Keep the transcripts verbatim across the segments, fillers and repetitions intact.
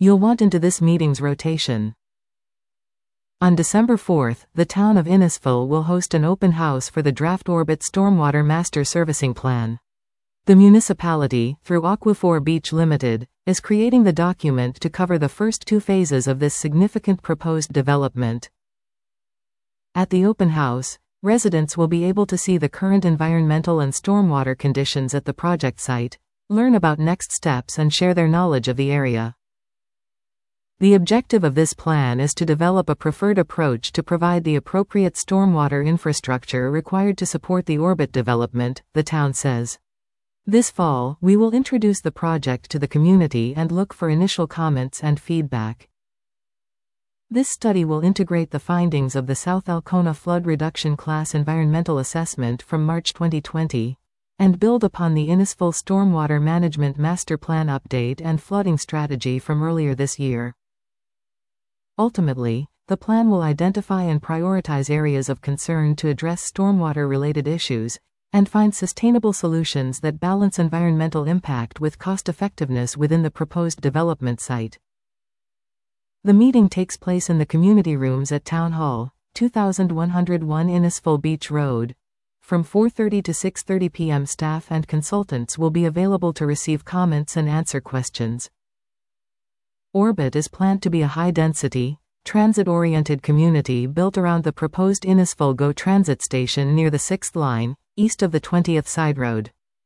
you'll want into this meeting's rotation. On December fourth, the town of Innisfil will host an open house for the draft Orbit Stormwater Master Servicing Plan. The municipality, through Aquaphor Beach Limited, is creating the document to cover the first two phases of this significant proposed development. At the open house, residents will be able to see the current environmental and stormwater conditions at the project site, learn about next steps and share their knowledge of the area. The objective of this plan is to develop a preferred approach to provide the appropriate stormwater infrastructure required to support the Orbit development, the town says. This fall, we will introduce the project to the community and look for initial comments and feedback. This study will integrate the findings of the South Alcona Flood Reduction Class Environmental Assessment from March twenty twenty, and build upon the Innisfil Stormwater Management Master Plan update and flooding strategy from earlier this year. Ultimately, the plan will identify and prioritize areas of concern to address stormwater-related issues, and find sustainable solutions that balance environmental impact with cost-effectiveness within the proposed development site. The meeting takes place in the community rooms at Town Hall, two thousand one hundred one Innisfil Beach Road. From four thirty to six thirty p m Staff and consultants will be available to receive comments and answer questions. Orbit is planned to be a high-density, transit-oriented community built around the proposed Innisfil GO transit station near the sixth line, east of the twentieth Side Road.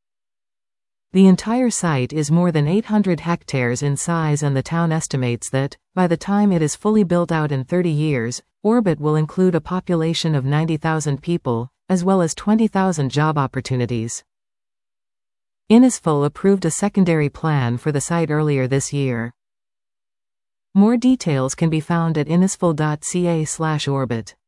The entire site is more than eight hundred hectares in size, and the town estimates that, by the time it is fully built out in thirty years, Orbit will include a population of ninety thousand people, as well as twenty thousand job opportunities. Innisfil approved a secondary plan for the site earlier this year. More details can be found at innisfil dot c a slash orbit.